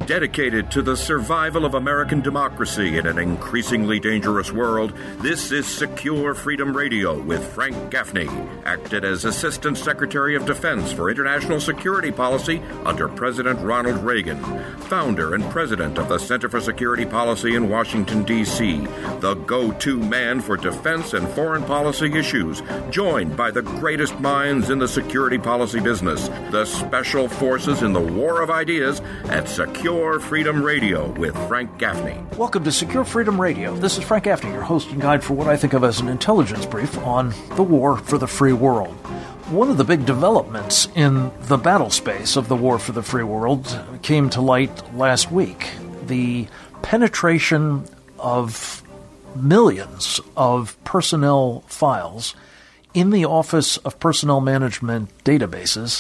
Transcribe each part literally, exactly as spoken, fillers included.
Dedicated to the survival of American democracy in an increasingly dangerous world, this is Secure Freedom Radio with Frank Gaffney, acted as Assistant Secretary of Defense for International Security Policy under President Ronald Reagan, founder and president of the Center for Security Policy in Washington, D C, the go-to man for defense and foreign policy issues, joined by the greatest minds in the security policy business, the special forces in the war of ideas at Secure Freedom Radio with Frank Gaffney. Welcome to Secure Freedom Radio. This is Frank Gaffney, your host and guide for what I think of as an intelligence brief on the war for the free world. One of the big developments in the battle space of the war for the free world came to light last week. The penetration of millions of personnel files in the Office of Personnel Management databases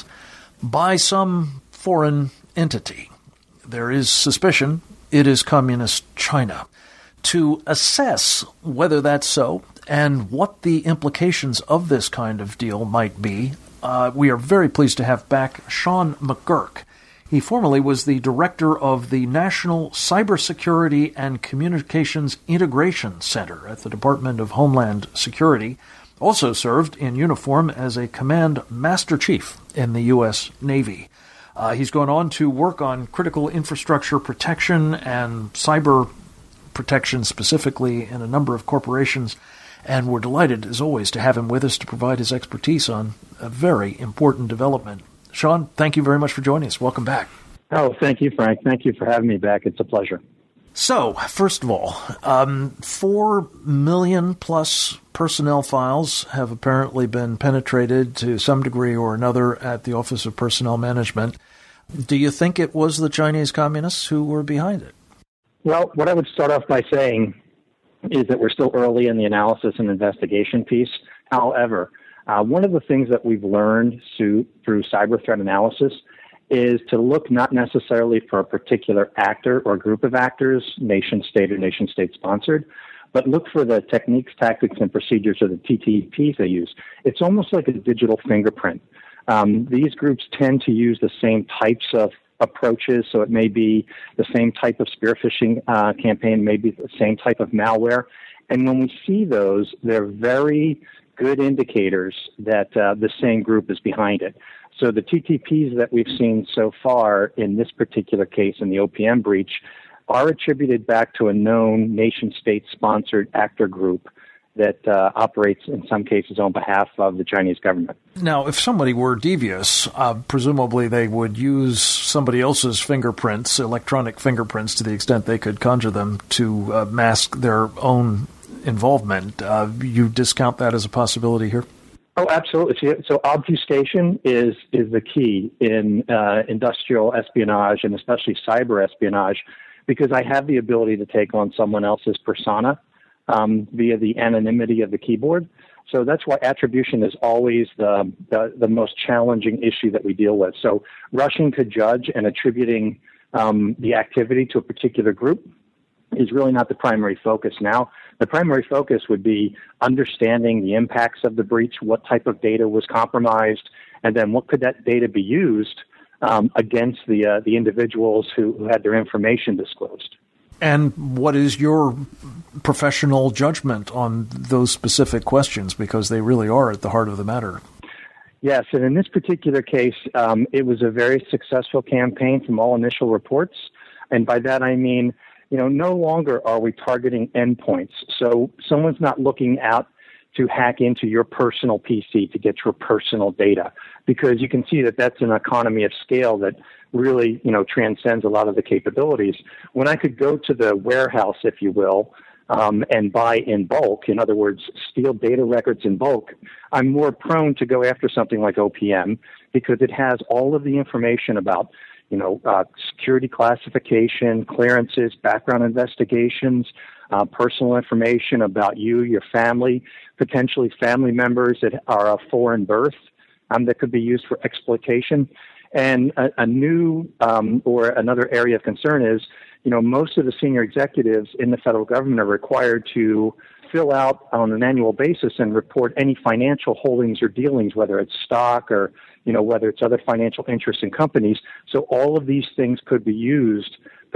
by some foreign entity. There is suspicion it is Communist China. To assess whether that's so and what the implications of this kind of deal might be, uh, we are very pleased to have back Sean McGurk. He formerly was the director of the National Cybersecurity and Communications Integration Center at the Department of Homeland Security, also served in uniform as a Command Master Chief in the U S Navy. Uh, he's gone on to work on critical infrastructure protection and cyber protection specifically in a number of corporations, and we're delighted, as always, to have him with us to provide his expertise on a very important development. Sean, thank you very much for joining us. Welcome back. Oh, thank you, Frank. Thank you for having me back. It's a pleasure. So, first of all, um, four million plus personnel files have apparently been penetrated to some degree or another at the Office of Personnel Management. Do you think it was the Chinese communists who were behind it? Well, what I would start off by saying is that we're still early in the analysis and investigation piece. However, uh, one of the things that we've learned through, through cyber threat analysis is to look not necessarily for a particular actor or group of actors, nation state or nation state sponsored, but look for the techniques, tactics, and procedures or the T T Ps they use. It's almost like a digital fingerprint. Um, these groups tend to use the same types of approaches, so it may be the same type of spear phishing uh, campaign, maybe the same type of malware. And when we see those, they're very good indicators that uh, the same group is behind it. So the T T Ps that we've seen so far in this particular case, in the O P M breach, are attributed back to a known nation-state-sponsored actor group that uh, operates in some cases on behalf of the Chinese government. Now, if somebody were devious, uh, presumably they would use somebody else's fingerprints, electronic fingerprints, to the extent they could conjure them to uh, mask their own involvement. Uh, you discount that as a possibility here? Oh, absolutely. So obfuscation is is the key in uh, industrial espionage and especially cyber espionage, because I have the ability to take on someone else's persona um, via the anonymity of the keyboard. So that's why attribution is always the, the, the most challenging issue that we deal with. So rushing to judge and attributing um, the activity to a particular group is really not the primary focus now. The primary focus would be understanding the impacts of the breach, what type of data was compromised, and then what could that data be used um, against the uh, the individuals who, who had their information disclosed. And what is your professional judgment on those specific questions, because they really are at the heart of the matter? Yes, and in this particular case, um, it was a very successful campaign from all initial reports. And by that I mean, you know, no longer are we targeting endpoints. So someone's not looking out to hack into your personal P C to get your personal data, because you can see that that's an economy of scale that really, you know, transcends a lot of the capabilities. When I could go to the warehouse, if you will, um, and buy in bulk, in other words, steal data records in bulk, I'm more prone to go after something like O P M because it has all of the information about, you know, uh, security classification, clearances, background investigations, uh, personal information about you, your family, potentially family members that are of foreign birth um, that could be used for exploitation. And a, a new um, or another area of concern is, you know, most of the senior executives in the federal government are required to fill out on an annual basis and report any financial holdings or dealings, whether it's stock or, you know, whether it's other financial interests in companies. So all of these things could be used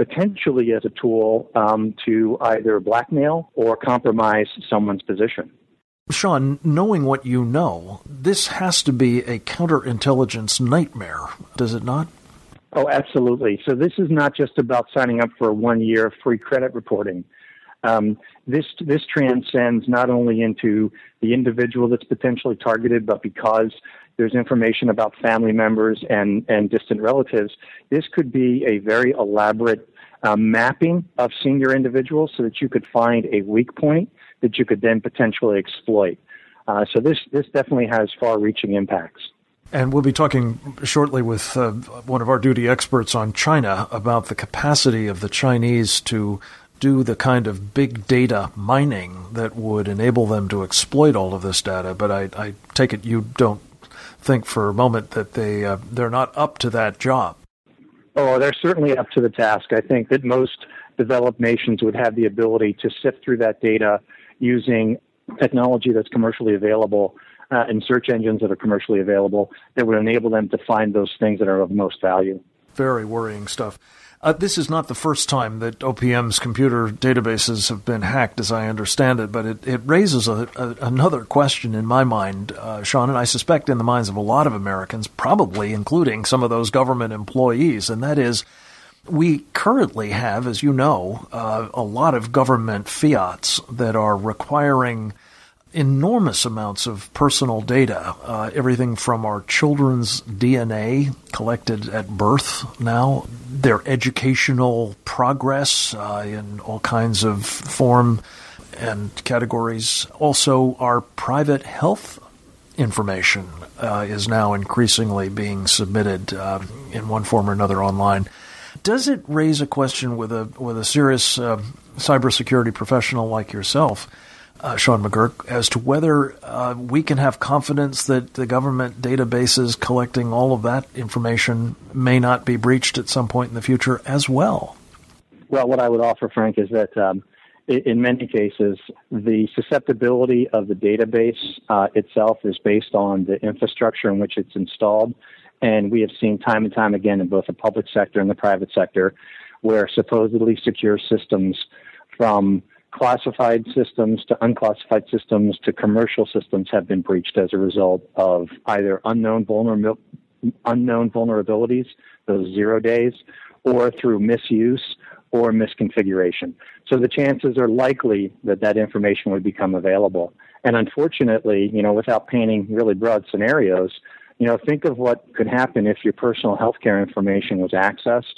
potentially as a tool um, to either blackmail or compromise someone's position. Sean, knowing what you know, this has to be a counterintelligence nightmare, does it not? Oh, absolutely. So this is not just about signing up for one year of free credit reporting. Um, this this transcends not only into the individual that's potentially targeted, but because there's information about family members and, and distant relatives, this could be a very elaborate uh, mapping of senior individuals so that you could find a weak point that you could then potentially exploit. Uh, so this, this definitely has far-reaching impacts. And we'll be talking shortly with uh, one of our duty experts on China about the capacity of the Chinese to do the kind of big data mining that would enable them to exploit all of this data. But I, I take it you don't think for a moment that they, uh, they're not up to that job. Oh, they're certainly up to the task. I think that most developed nations would have the ability to sift through that data using technology that's commercially available uh, and search engines that are commercially available that would enable them to find those things that are of most value. Very worrying stuff. Uh, this is not the first time that O P M's computer databases have been hacked, as I understand it, but it, it raises a, a, another question in my mind, uh, Sean, and I suspect in the minds of a lot of Americans, probably including some of those government employees, and that is, we currently have, as you know, uh, a lot of government fiats that are requiring enormous amounts of personal data, uh, everything from our children's D N A collected at birth now, their educational progress uh, in all kinds of form and categories. Also, our private health information uh, is now increasingly being submitted uh, in one form or another online. Does it raise a question with a with a serious uh, cybersecurity professional like yourself, uh, Sean McGurk, as to whether uh, we can have confidence that the government databases collecting all of that information may not be breached at some point in the future as well? Well, what I would offer, Frank, is that um, in many cases, the susceptibility of the database uh, itself is based on the infrastructure in which it's installed. And we have seen time and time again in both the public sector and the private sector where supposedly secure systems, from classified systems to unclassified systems to commercial systems, have been breached as a result of either unknown vulner- unknown vulnerabilities, those zero days, or through misuse or misconfiguration. So the chances are likely that that information would become available. And unfortunately, you know, without painting really broad scenarios, you know, think of what could happen if your personal health care information was accessed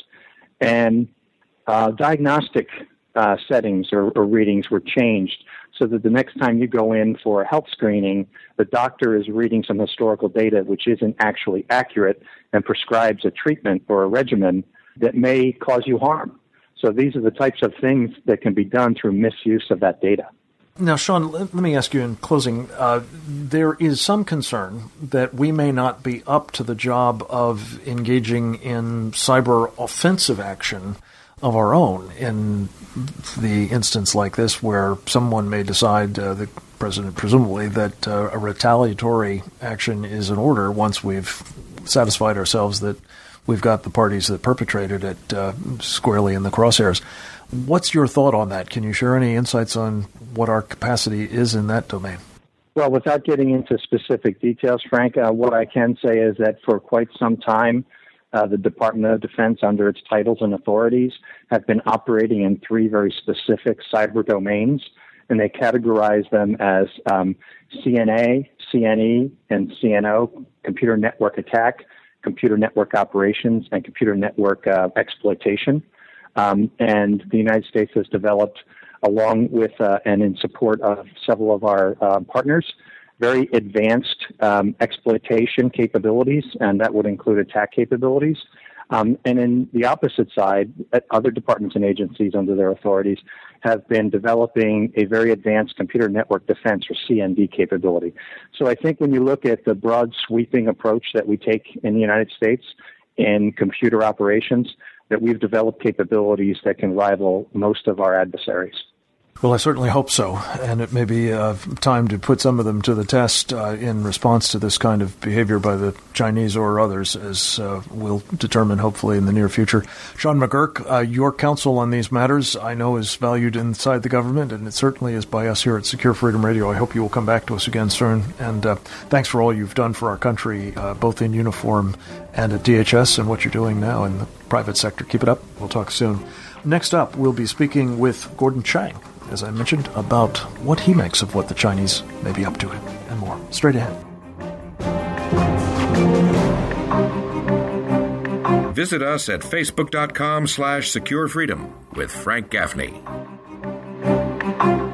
and uh, diagnostic uh, settings or, or readings were changed so that the next time you go in for a health screening, the doctor is reading some historical data which isn't actually accurate and prescribes a treatment or a regimen that may cause you harm. So these are the types of things that can be done through misuse of that data. Now, Sean, let me ask you in closing, uh, there is some concern that we may not be up to the job of engaging in cyber offensive action of our own in the instance like this where someone may decide, uh, the president presumably, that uh, a retaliatory action is in order once we've satisfied ourselves that we've got the parties that perpetrated it uh, squarely in the crosshairs. What's your thought on that? Can you share any insights on what our capacity is in that domain? Well, without getting into specific details, Frank, uh, what I can say is that for quite some time, uh, the Department of Defense, under its titles and authorities, have been operating in three very specific cyber domains, and they categorize them as um, C N A, C N E, and C N O, computer network attack, computer network operations, and computer network uh, exploitation. Um, and the United States has developed, along with uh, and in support of several of our uh, partners, very advanced um, exploitation capabilities, and that would include attack capabilities. Um, and in the opposite side, other departments and agencies under their authorities have been developing a very advanced computer network defense, or C N D, capability. So I think when you look at the broad sweeping approach that we take in the United States in computer operations, that we've developed capabilities that can rival most of our adversaries. Well, I certainly hope so, and it may be uh, time to put some of them to the test uh, in response to this kind of behavior by the Chinese or others, as uh, we'll determine hopefully in the near future. Sean McGurk, uh, your counsel on these matters I know is valued inside the government, and it certainly is by us here at Secure Freedom Radio. I hope you will come back to us again soon, and uh, thanks for all you've done for our country, uh, both in uniform and at D H S, and what you're doing now in the private sector. Keep it up. We'll talk soon. Next up, we'll be speaking with Gordon Chang, as I mentioned, about what he makes of what the Chinese may be up to and more. Straight ahead. Visit us at facebook.com slash secure freedom with Frank Gaffney.